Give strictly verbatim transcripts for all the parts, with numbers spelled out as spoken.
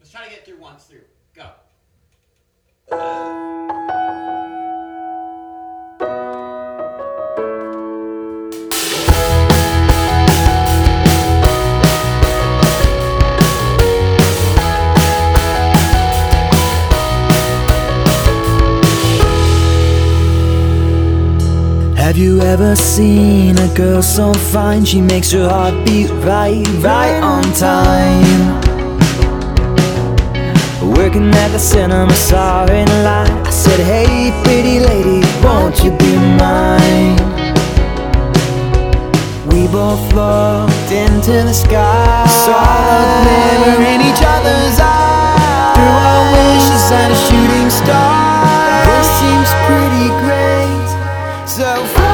Let's try to get through once through. Go. Have you ever seen a girl so fine? She makes your heart beat right, right on time. Working at the cinema, saw her in line. I said, hey pretty lady, won't you be mine? We both looked into the sky, saw the glimmer in each other's eyes. Through our wishes and a shooting star. This seems pretty great, so far.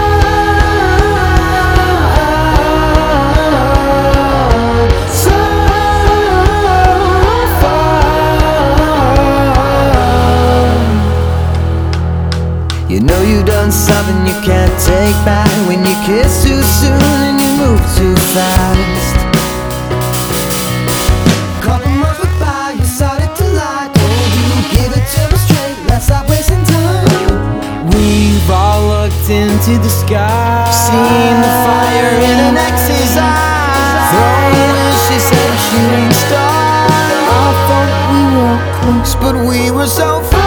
You know you've done something you can't take back when you kiss too soon and you move too fast. Couple months went by, you started to lie. Told you, give it to me straight, let's stop wasting time. We've all looked into the sky, seen the fire in an ex's eyes. Throwing wishes at a shooting star. I thought we were close, but we were so far.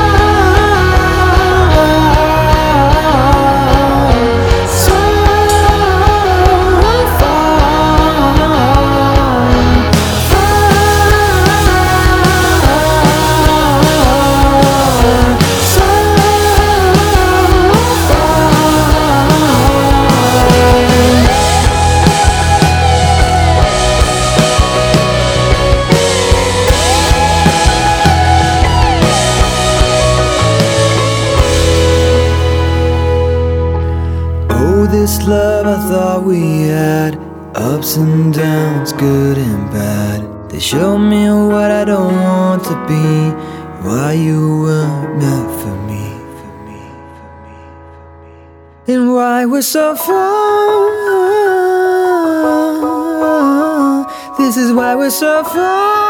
This love I thought we had, ups and downs, good and bad. They showed me what I don't want to be, why you weren't meant for me, for me, for me, for me. And why we're so far. This is why we're so far.